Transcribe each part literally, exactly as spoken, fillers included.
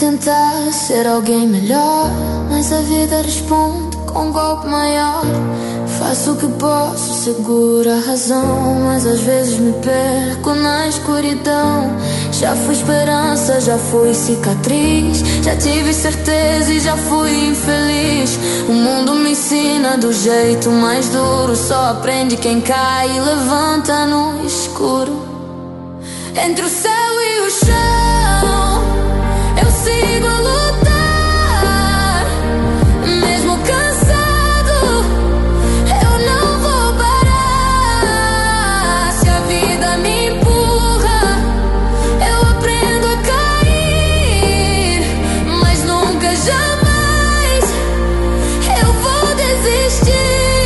tentar ser alguém melhor, mas a vida responde com um golpe maior. Faço o que posso, seguro a razão, mas às vezes me perco na escuridão. Já fui esperança, já fui cicatriz, já tive certeza e já fui infeliz. O mundo me ensina do jeito mais duro, só aprende quem cai e levanta no escuro. Entre o céu e o chão, eu sigo a lutar. Mesmo cansado, eu não vou parar. Se a vida me empurra, eu aprendo a cair, mas nunca, jamais eu vou desistir.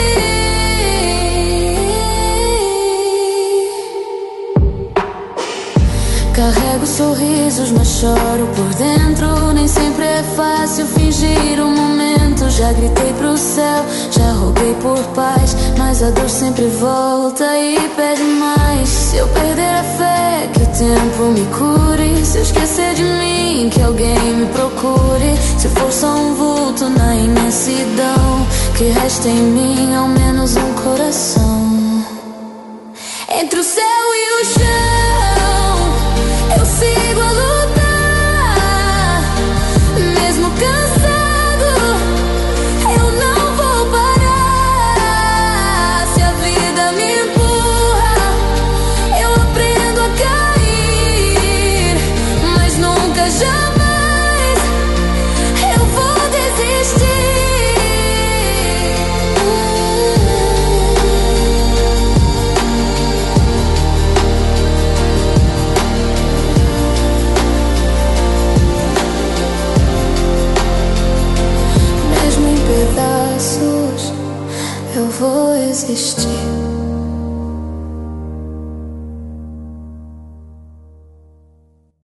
Carrego sorrisos, mas choro por dentro. Nem sempre é fácil fingir o momento. Já gritei pro céu, já roguei por paz, mas a dor sempre volta e pede mais. Se eu perder a fé, que o tempo me cure. Se eu esquecer de mim, que alguém me procure. Se for só um vulto na imensidão, que resta em mim ao menos um coração. Entre o céu e o chão, eu sigo a lutar. Mesmo cansado, eu não vou parar. Se a vida me empurra, eu aprendo a cair, mas nunca, jamais eu vou desistir. Mesmo em pedaços, eu vou existir.